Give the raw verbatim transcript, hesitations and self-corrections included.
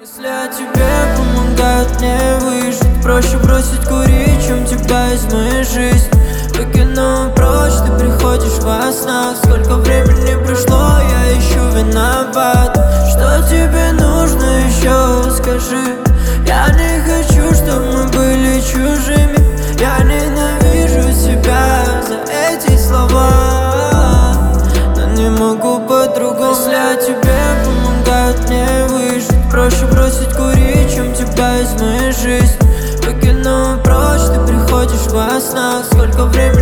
Мысли о тебе помогают мне выжить. Проще бросить курить, чем тебя из моей жизни. Выкину прочь, ты приходишь во снах. Сколько времени прошло, я ищу виноват. Что тебе нужно еще, скажи. Я не хочу, чтобы мы были чужими. Я ненавижу себя за эти слова, но не могу по-другому. Мысли о тебе помогают мне выжить. Проще бросить курить, чем тебя из моей жизни. Выкину прочь, ты приходишь во снах. Сколько времени